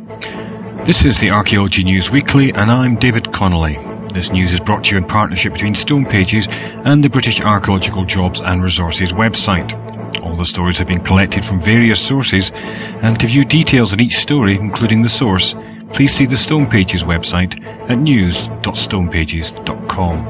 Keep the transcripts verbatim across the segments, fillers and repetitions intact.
This is the Archaeology News Weekly, and I'm David Connolly. This news is brought to you in partnership between Stone Pages and the British Archaeological Jobs and Resources website. All the stories have been collected from various sources, and to view details on each story, including the source, please see the Stone Pages website at news dot stone pages dot com.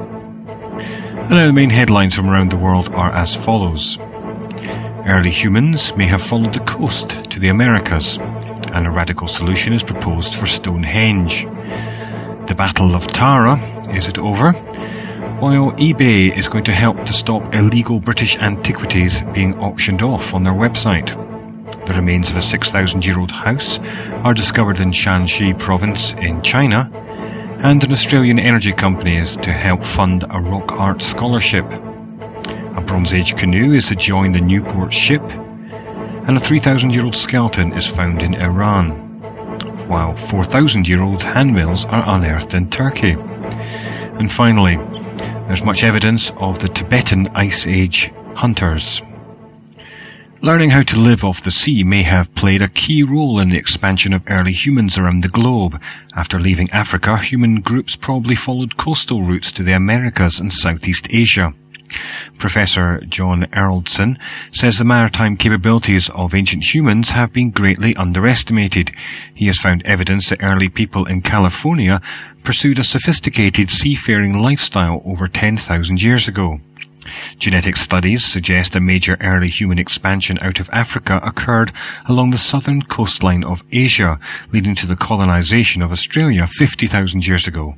And now the main headlines from around the world are as follows. Early humans may have followed the coast to the Americas, and a radical solution is proposed for Stonehenge. The Battle of Tara, is it over? While eBay is going to help to stop illegal British antiquities being auctioned off on their website. The remains of a six thousand year old house are discovered in Shanxi province in China, and an Australian energy company is to help fund a rock art scholarship. A Bronze Age canoe is to join the Newport ship, and a three thousand year old skeleton is found in Iran, while four thousand year old handmills are unearthed in Turkey. And finally, there's much evidence of the Tibetan Ice Age hunters. Learning how to live off the sea may have played a key role in the expansion of early humans around the globe. After leaving Africa, human groups probably followed coastal routes to the Americas and Southeast Asia. Professor John Eraldson says the maritime capabilities of ancient humans have been greatly underestimated. He has found evidence that early people in California pursued a sophisticated seafaring lifestyle over ten thousand years ago. Genetic studies suggest a major early human expansion out of Africa occurred along the southern coastline of Asia, leading to the colonization of Australia fifty thousand years ago.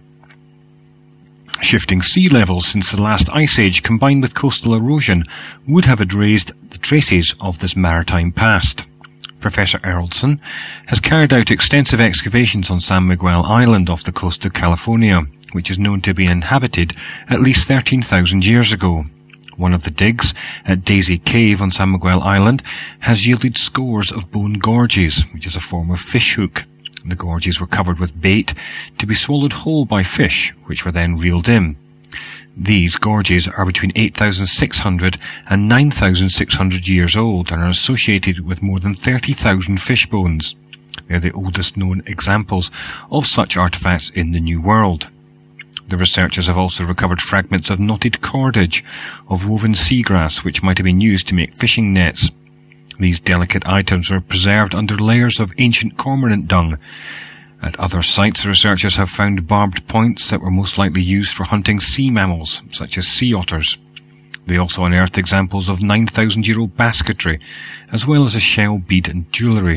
Shifting sea levels since the last ice age combined with coastal erosion would have erased the traces of this maritime past. Professor Eraldson has carried out extensive excavations on San Miguel Island off the coast of California, which is known to have been inhabited at least thirteen thousand years ago. One of the digs at Daisy Cave on San Miguel Island has yielded scores of bone gorges, which is a form of fish hook. The gorges were covered with bait to be swallowed whole by fish, which were then reeled in. These gorges are between eight thousand six hundred and nine thousand six hundred years old and are associated with more than thirty thousand fish bones. They are the oldest known examples of such artifacts in the New World. The researchers have also recovered fragments of knotted cordage of woven seagrass which might have been used to make fishing nets. These delicate items were preserved under layers of ancient cormorant dung. At other sites, the researchers have found barbed points that were most likely used for hunting sea mammals, such as sea otters. They also unearthed examples of nine thousand year old basketry, as well as a shell bead and jewellery.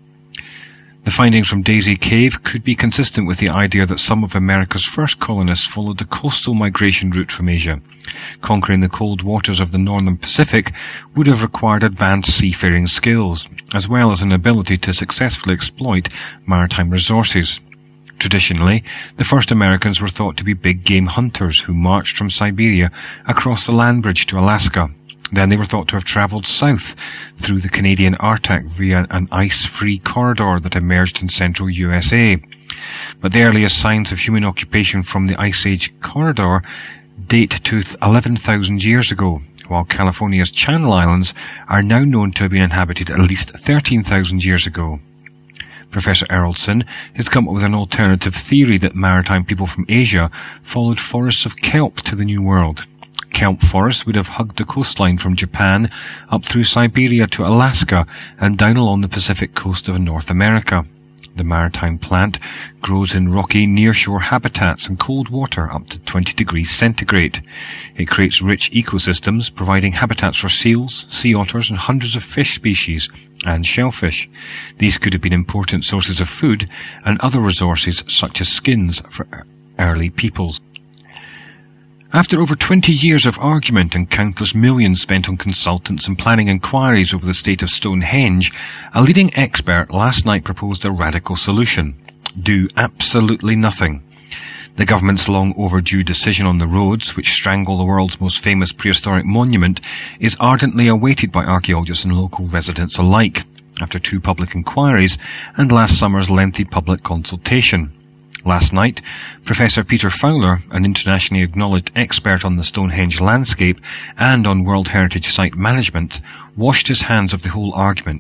The findings from Daisy Cave could be consistent with the idea that some of America's first colonists followed the coastal migration route from Asia. Conquering the cold waters of the northern Pacific would have required advanced seafaring skills, as well as an ability to successfully exploit maritime resources. Traditionally, the first Americans were thought to be big game hunters who marched from Siberia across the land bridge to Alaska. Then they were thought to have travelled south through the Canadian Arctic via an ice-free corridor that emerged in central U S A. But the earliest signs of human occupation from the Ice Age corridor date to eleven thousand years ago, while California's Channel Islands are now known to have been inhabited at least thirteen thousand years ago. Professor Eraldson has come up with an alternative theory that maritime people from Asia followed forests of kelp to the New World. Kelp forests would have hugged the coastline from Japan up through Siberia to Alaska and down along the Pacific coast of North America. The maritime plant grows in rocky nearshore habitats and cold water up to twenty degrees centigrade. It creates rich ecosystems, providing habitats for seals, sea otters, and hundreds of fish species and shellfish. These could have been important sources of food and other resources such as skins for early peoples. After over twenty years of argument and countless millions spent on consultants and planning inquiries over the state of Stonehenge, a leading expert last night proposed a radical solution. Do absolutely nothing. The government's long overdue decision on the roads, which strangle the world's most famous prehistoric monument, is ardently awaited by archaeologists and local residents alike, after two public inquiries and last summer's lengthy public consultation. Last night, Professor Peter Fowler, an internationally acknowledged expert on the Stonehenge landscape and on World Heritage Site management, washed his hands of the whole argument.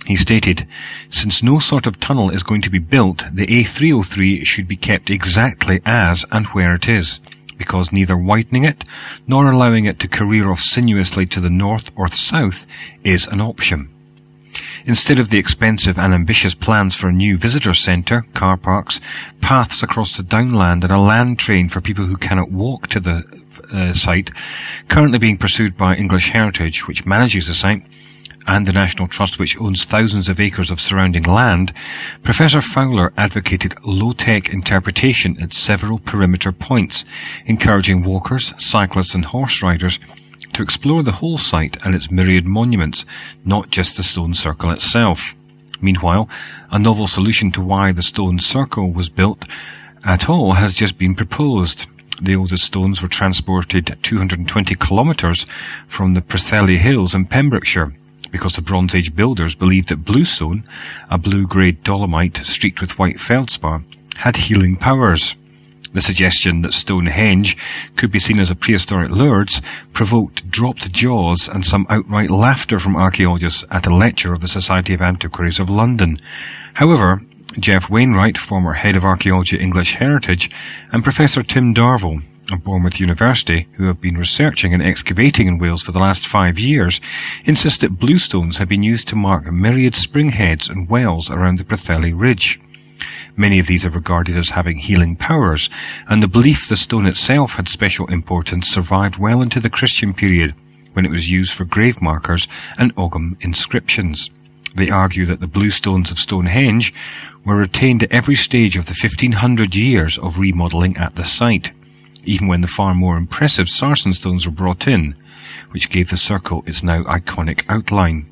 He stated, "Since no sort of tunnel is going to be built, the A three oh three should be kept exactly as and where it is, because neither widening it nor allowing it to career off sinuously to the north or south is an option. Instead of the expensive and ambitious plans for a new visitor centre, car parks, paths across the downland and a land train for people who cannot walk to the uh, site, currently being pursued by English Heritage, which manages the site, and the National Trust, which owns thousands of acres of surrounding land, Professor Fowler advocated low-tech interpretation at several perimeter points, encouraging walkers, cyclists and horse riders to explore the whole site and its myriad monuments, not just the stone circle itself. Meanwhile, a novel solution to why the stone circle was built at all has just been proposed. The oldest stones were transported two hundred twenty kilometres from the Preseli Hills in Pembrokeshire, because the Bronze Age builders believed that bluestone, a blue-grey dolomite streaked with white feldspar, had healing powers. The suggestion that Stonehenge could be seen as a prehistoric Lourdes provoked dropped jaws and some outright laughter from archaeologists at a lecture of the Society of Antiquaries of London. However, Jeff Wainwright, former head of archaeology at English Heritage, and Professor Tim Darville of Bournemouth University, who have been researching and excavating in Wales for the last five years, insist that bluestones have been used to mark myriad springheads and wells around the Preseli Ridge. Many of these are regarded as having healing powers, and the belief the stone itself had special importance survived well into the Christian period, when it was used for grave markers and Ogham inscriptions. They argue that the bluestones of Stonehenge were retained at every stage of the fifteen hundred years of remodelling at the site, even when the far more impressive sarsen stones were brought in, which gave the circle its now iconic outline.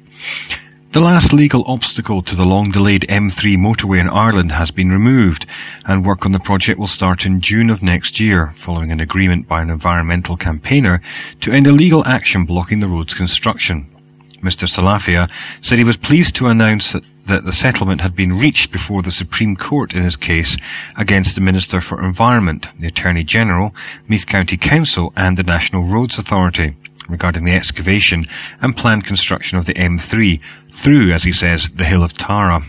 The last legal obstacle to the long-delayed M three motorway in Ireland has been removed, and work on the project will start in June of next year, following an agreement by an environmental campaigner to end illegal action blocking the road's construction. Mister Salafia said he was pleased to announce that that the settlement had been reached before the Supreme Court in his case against the Minister for Environment, the Attorney-General, Meath County Council and the National Roads Authority regarding the excavation and planned construction of the M three through, as he says, the Hill of Tara.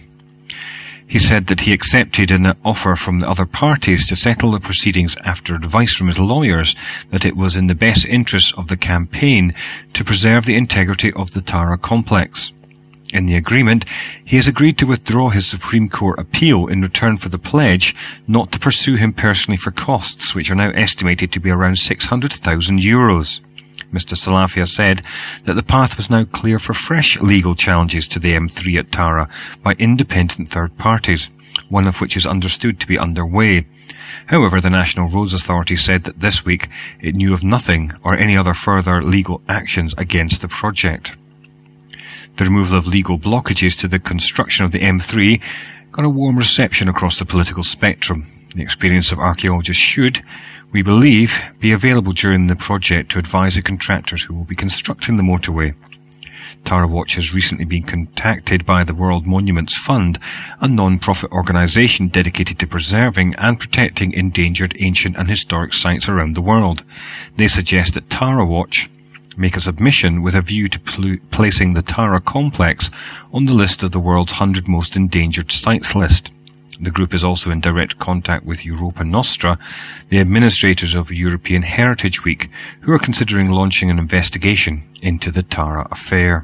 He said that he accepted an offer from the other parties to settle the proceedings after advice from his lawyers that it was in the best interests of the campaign to preserve the integrity of the Tara complex. In the agreement, he has agreed to withdraw his Supreme Court appeal in return for the pledge not to pursue him personally for costs, which are now estimated to be around six hundred thousand euros. Mister Salafia said that the path was now clear for fresh legal challenges to the M three at Tara by independent third parties, one of which is understood to be underway. However, the National Roads Authority said that this week it knew of nothing or any other further legal actions against the project. The removal of legal blockages to the construction of the M three got a warm reception across the political spectrum. The experience of archaeologists should, we believe, be available during the project to advise the contractors who will be constructing the motorway. Tara Watch has recently been contacted by the World Monuments Fund, a non-profit organisation dedicated to preserving and protecting endangered ancient and historic sites around the world. They suggest that Tara Watch make a submission with a view to pl- placing the Tara complex on the list of the world's one hundred most endangered sites list. The group is also in direct contact with Europa Nostra, the administrators of European Heritage Week, who are considering launching an investigation into the Tara affair.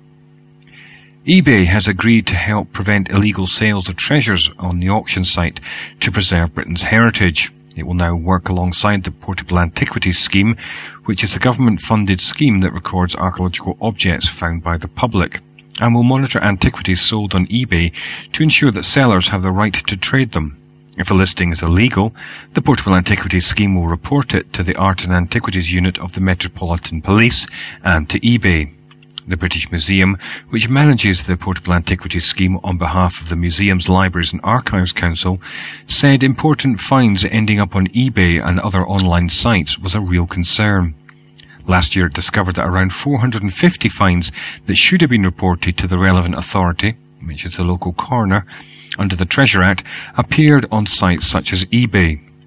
eBay has agreed to help prevent illegal sales of treasures on the auction site to preserve Britain's heritage. It will now work alongside the Portable Antiquities Scheme, which is a government-funded scheme that records archaeological objects found by the public, and will monitor antiquities sold on eBay to ensure that sellers have the right to trade them. If a listing is illegal, the Portable Antiquities Scheme will report it to the Art and Antiquities Unit of the Metropolitan Police and to eBay. The British Museum, which manages the Portable Antiquities Scheme on behalf of the Museums, Libraries and Archives Council, said important finds ending up on eBay and other online sites was a real concern. Last year it discovered that around four hundred fifty finds that should have been reported to the relevant authority, which is the local coroner, under the Treasure Act, appeared on sites such as eBay.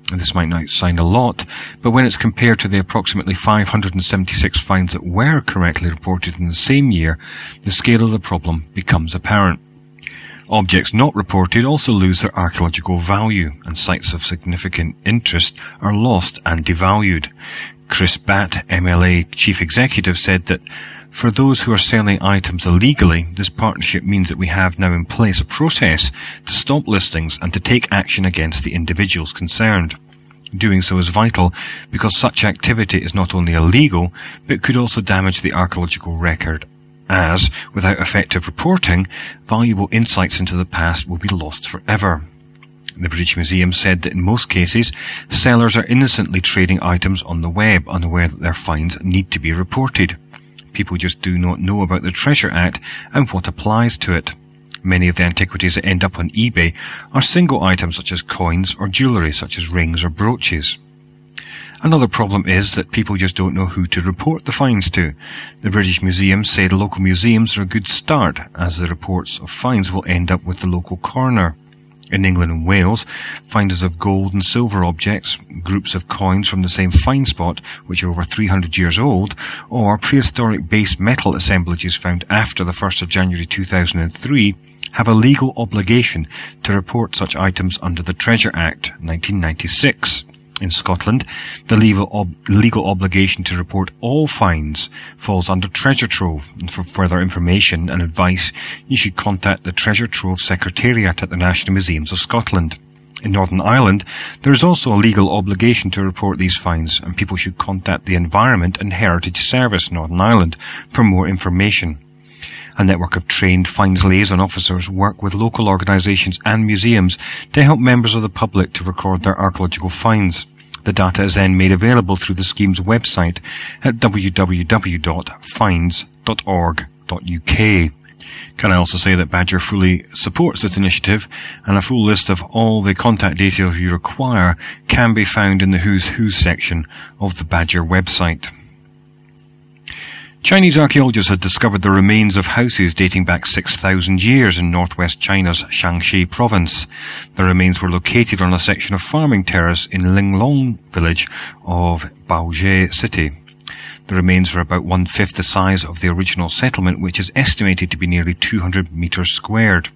This might not sound a lot, but when it's compared to the approximately five hundred seventy-six finds that were correctly reported in the same year, the scale of the problem becomes apparent. Objects not reported also lose their archaeological value, and sites of significant interest are lost and devalued. Chris Batt, M L A Chief Executive, said that for those who are selling items illegally, this partnership means that we have now in place a process to stop listings and to take action against the individuals concerned. Doing so is vital because such activity is not only illegal, but could also damage the archaeological record, as, without effective reporting, valuable insights into the past will be lost forever. The British Museum said that in most cases, sellers are innocently trading items on the web, unaware that their finds need to be reported. People just do not know about the Treasure Act and what applies to it. Many of the antiquities that end up on eBay are single items such as coins or jewellery such as rings or brooches. Another problem is that people just don't know who to report the finds to. The British Museum said local museums are a good start, as the reports of finds will end up with the local coroner. In England and Wales, finders of gold and silver objects, groups of coins from the same find spot, which are over three hundred years old, or prehistoric base metal assemblages found after the first of January two thousand three, have a legal obligation to report such items under the Treasure Act nineteen ninety-six. In Scotland, the legal, ob- legal obligation to report all finds falls under Treasure Trove, and for further information and advice, you should contact the Treasure Trove Secretariat at the National Museums of Scotland. In Northern Ireland, there is also a legal obligation to report these finds, and people should contact the Environment and Heritage Service Northern Ireland for more information. A network of trained finds liaison officers work with local organisations and museums to help members of the public to record their archaeological finds. The data is then made available through the scheme's website at w w w dot finds dot org dot u k. Can I also say that Badger fully supports this initiative, and a full list of all the contact details you require can be found in the Who's Who section of the Badger website. Chinese archaeologists had discovered the remains of houses dating back six thousand years in northwest China's Shaanxi province. The remains were located on a section of farming terrace in Linglong village of Baozhe city. The remains were about one-fifth the size of the original settlement, which is estimated to be nearly two hundred metres squared.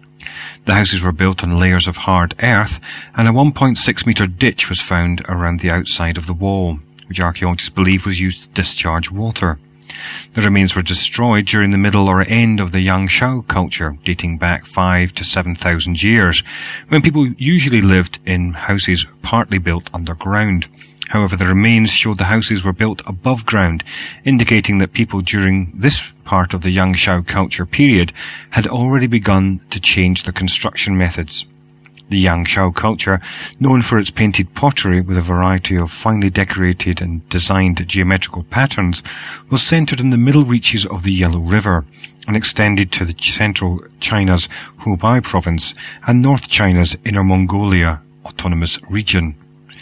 The houses were built on layers of hard earth, and a one point six metre ditch was found around the outside of the wall, which archaeologists believe was used to discharge water. The remains were destroyed during the middle or end of the Yangshao culture, dating back five to seven thousand years, when people usually lived in houses partly built underground. However, the remains showed the houses were built above ground, indicating that people during this part of the Yangshao culture period had already begun to change their construction methods. The Yangshao culture, known for its painted pottery with a variety of finely decorated and designed geometrical patterns, was centered in the middle reaches of the Yellow River and extended to the central China's Hubei province and North China's Inner Mongolia autonomous region.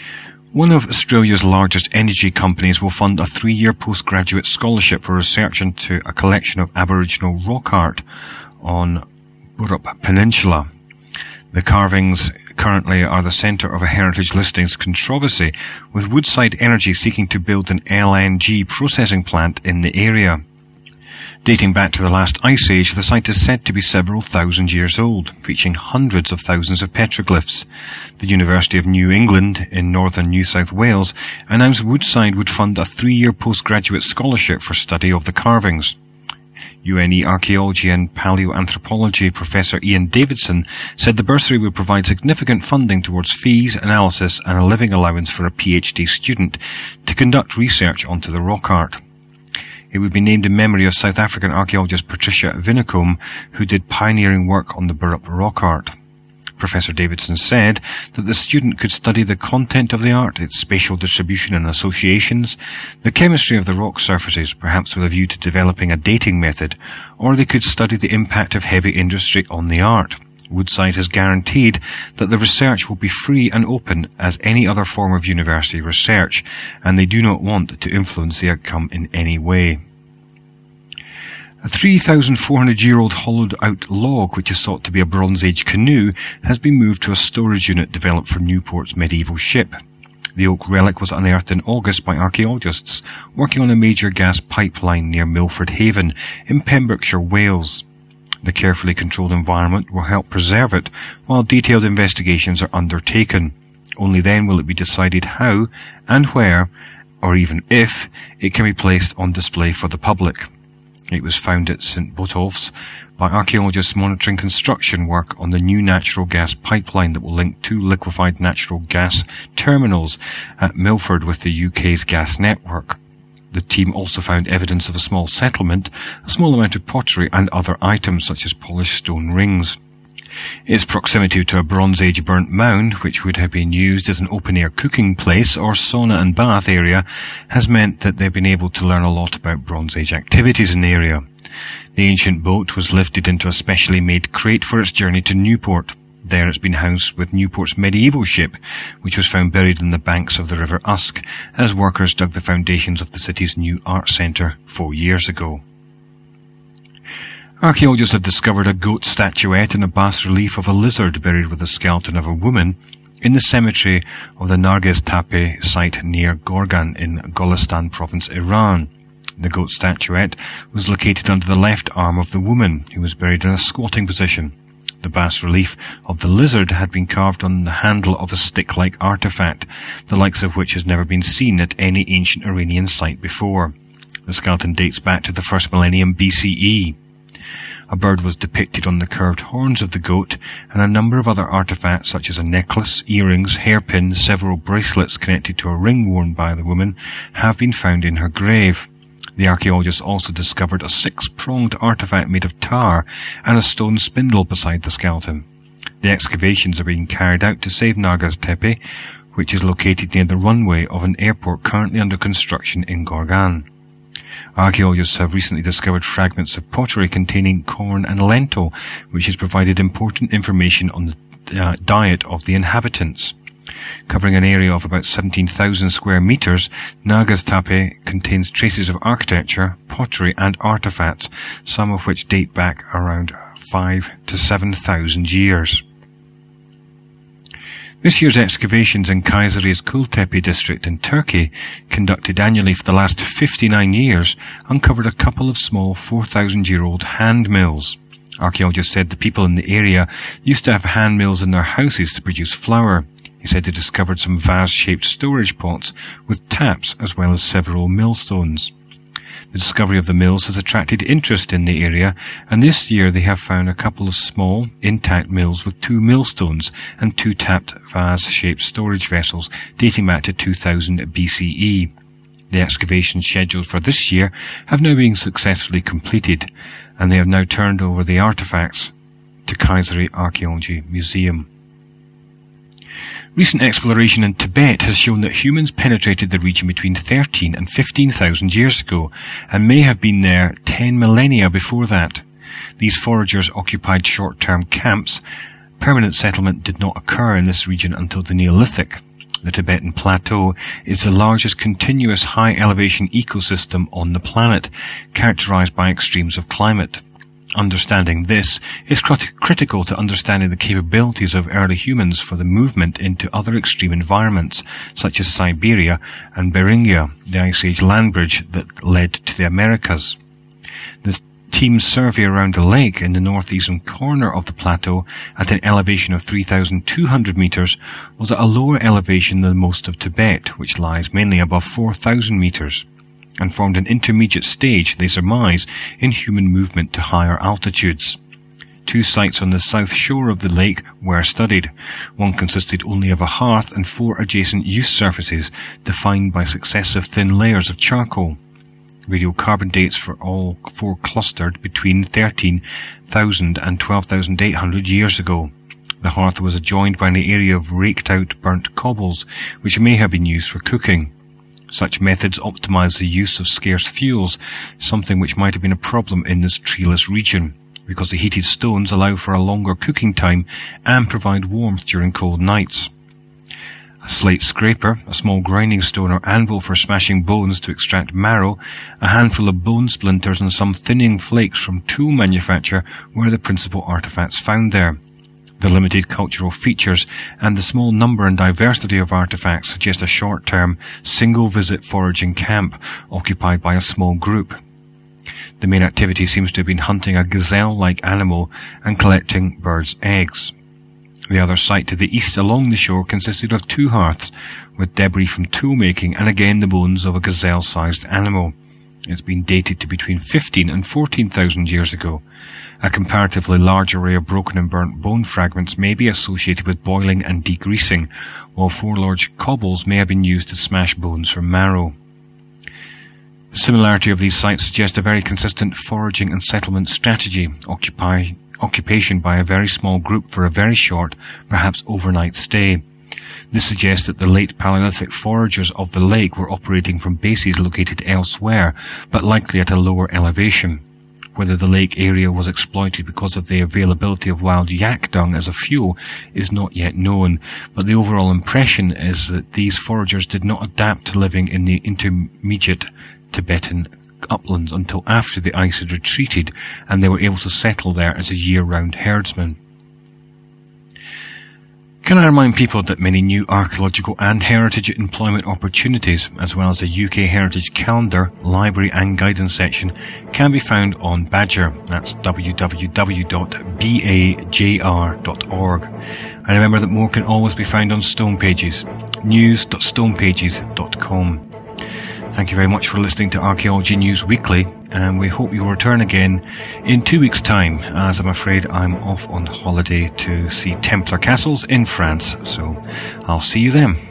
One of Australia's largest energy companies will fund a three-year postgraduate scholarship for research into a collection of Aboriginal rock art on Burrup Peninsula. The carvings currently are the centre of a heritage listings controversy, with Woodside Energy seeking to build an L N G processing plant in the area. Dating back to the last ice age, the site is said to be several thousand years old, featuring hundreds of thousands of petroglyphs. The University of New England in northern New South Wales announced Woodside would fund a three-year postgraduate scholarship for study of the carvings. U N E Archaeology and Paleoanthropology Professor Ian Davidson said the bursary would provide significant funding towards fees, analysis and a living allowance for a PhD student to conduct research onto the rock art. It would be named in memory of South African archaeologist Patricia Vinicombe, who did pioneering work on the Burrup rock art. Professor Davidson said that the student could study the content of the art, its spatial distribution and associations, the chemistry of the rock surfaces, perhaps with a view to developing a dating method, or they could study the impact of heavy industry on the art. Woodside has guaranteed that the research will be free and open as any other form of university research, and they do not want to influence the outcome in any way. A three thousand four hundred year old hollowed-out log, which is thought to be a Bronze Age canoe, has been moved to a storage unit developed for Newport's medieval ship. The oak relic was unearthed in August by archaeologists working on a major gas pipeline near Milford Haven in Pembrokeshire, Wales. The carefully controlled environment will help preserve it while detailed investigations are undertaken. Only then will it be decided how and where, or even if, it can be placed on display for the public. It was found at St Botolph's by archaeologists monitoring construction work on the new natural gas pipeline that will link two liquefied natural gas terminals at Milford with the U K's gas network. The team also found evidence of a small settlement, a small amount of pottery and other items such as polished stone rings. Its proximity to a Bronze Age burnt mound, which would have been used as an open-air cooking place or sauna and bath area, has meant that they've been able to learn a lot about Bronze Age activities in the area. The ancient boat was lifted into a specially made crate for its journey to Newport. There it's been housed with Newport's medieval ship, which was found buried in the banks of the River Usk as workers dug the foundations of the city's new art centre four years ago. Archaeologists have discovered a goat statuette and a bas-relief of a lizard buried with the skeleton of a woman in the cemetery of the Narges Tepe site near Gorgan in Golestan province, Iran. The goat statuette was located under the left arm of the woman, who was buried in a squatting position. The bas-relief of the lizard had been carved on the handle of a stick-like artefact, the likes of which has never been seen at any ancient Iranian site before. The skeleton dates back to the first millennium B C E. A bird was depicted on the curved horns of the goat, and a number of other artefacts such as a necklace, earrings, hairpin, several bracelets connected to a ring worn by the woman have been found in her grave. The archaeologists also discovered a six-pronged artefact made of tar and a stone spindle beside the skeleton. The excavations are being carried out to save Narges Tepe, which is located near the runway of an airport currently under construction in Gorgan. Archaeologists have recently discovered fragments of pottery containing corn and lentil, which has provided important information on the uh, diet of the inhabitants. Covering an area of about seventeen thousand square metres, Narges Tepe contains traces of architecture, pottery and artefacts, some of which date back around five to seven thousand years. This year's excavations in Kayseri's Kultepe district in Turkey, conducted annually for the last fifty-nine years, uncovered a couple of small four thousand year old hand mills. Archaeologists said the people in the area used to have hand mills in their houses to produce flour. He said they discovered some vase-shaped storage pots with taps as well as several millstones. The discovery of the mills has attracted interest in the area, and this year they have found a couple of small, intact mills with two millstones and two tapped vase-shaped storage vessels dating back to two thousand B C E. The excavations scheduled for this year have now been successfully completed, and they have now turned over the artefacts to Kayseri Archaeology Museum. Recent exploration in Tibet has shown that humans penetrated the region between thirteen and fifteen thousand years ago, and may have been there ten millennia before that. These foragers occupied short-term camps. Permanent settlement did not occur in this region until the Neolithic. The Tibetan Plateau is the largest continuous high-elevation ecosystem on the planet, characterized by extremes of climate. Understanding this is crit- critical to understanding the capabilities of early humans for the movement into other extreme environments, such as Siberia and Beringia, the Ice Age land bridge that led to the Americas. The team's survey around a lake in the northeastern corner of the plateau at an elevation of three thousand two hundred metres was at a lower elevation than most of Tibet, which lies mainly above four thousand metres, and formed an intermediate stage, they surmise, in human movement to higher altitudes. Two sites on the south shore of the lake were studied. One consisted only of a hearth and four adjacent use surfaces, defined by successive thin layers of charcoal. Radiocarbon dates for all four clustered between thirteen thousand and twelve thousand eight hundred years ago. The hearth was adjoined by an area of raked-out burnt cobbles, which may have been used for cooking. Such methods optimize the use of scarce fuels, something which might have been a problem in this treeless region, because the heated stones allow for a longer cooking time and provide warmth during cold nights. A a slate scraper, a small grinding stone or anvil for smashing bones to extract marrow, a handful of bone splinters and some thinning flakes from tool manufacture were the principal artefacts found there. The limited cultural features and the small number and diversity of artefacts suggest a short-term, single-visit foraging camp occupied by a small group. The main activity seems to have been hunting a gazelle-like animal and collecting birds' eggs. The other site to the east along the shore consisted of two hearths, with debris from tool-making and again the bones of a gazelle-sized animal. It's been dated to between fifteen and fourteen thousand years ago. A comparatively large array of broken and burnt bone fragments may be associated with boiling and degreasing, while four large cobbles may have been used to smash bones for marrow. The similarity of these sites suggests a very consistent foraging and settlement strategy, occupy, occupation by a very small group for a very short, perhaps overnight stay. This suggests that the late Paleolithic foragers of the lake were operating from bases located elsewhere, but likely at a lower elevation. Whether the lake area was exploited because of the availability of wild yak dung as a fuel is not yet known, but the overall impression is that these foragers did not adapt to living in the intermediate Tibetan uplands until after the ice had retreated and they were able to settle there as a year-round herdsman. Can I remind people that many new archaeological and heritage employment opportunities, as well as the U K Heritage Calendar, Library and Guidance section, can be found on Badger. That's w w w dot bajr dot org. And remember that more can always be found on Stone Pages, news dot stone pages dot com. Thank you very much for listening to Archaeology News Weekly, and we hope you'll return again in two weeks' time, as I'm afraid I'm off on holiday to see Templar castles in France, so I'll see you then.